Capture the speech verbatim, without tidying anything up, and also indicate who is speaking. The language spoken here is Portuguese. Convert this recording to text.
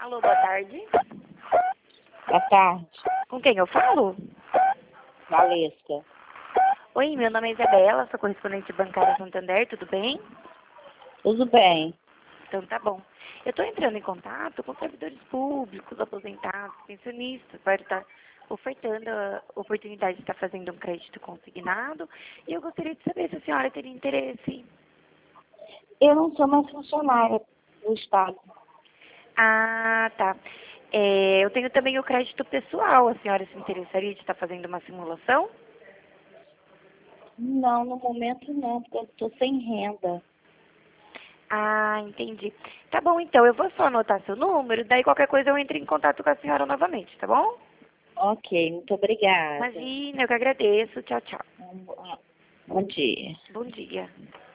Speaker 1: Alô, boa tarde.
Speaker 2: Boa tarde,
Speaker 1: Com quem eu falo?
Speaker 2: Valesca.
Speaker 1: Oi, meu nome é Isabela, sou correspondente bancária Santander, tudo bem?
Speaker 2: Tudo bem?
Speaker 1: Então tá bom. Eu estou entrando em contato com servidores públicos, aposentados, pensionistas, para estar ofertando a oportunidade de estar fazendo um crédito consignado. E eu gostaria de saber se a senhora teria interesse.
Speaker 2: Eu não sou mais funcionária do Estado.
Speaker 1: Ah, tá. É, eu tenho também o crédito pessoal. A senhora se interessaria de estar fazendo uma simulação?
Speaker 2: Não, no momento não, porque eu estou sem renda.
Speaker 1: Ah, entendi. Tá bom, então. Eu vou só anotar seu número, daí qualquer coisa eu entro em contato com a senhora novamente, tá bom?
Speaker 2: Ok, muito obrigada.
Speaker 1: Imagina, eu que agradeço. Tchau, tchau.
Speaker 2: Um- Bom dia.
Speaker 1: Bom dia.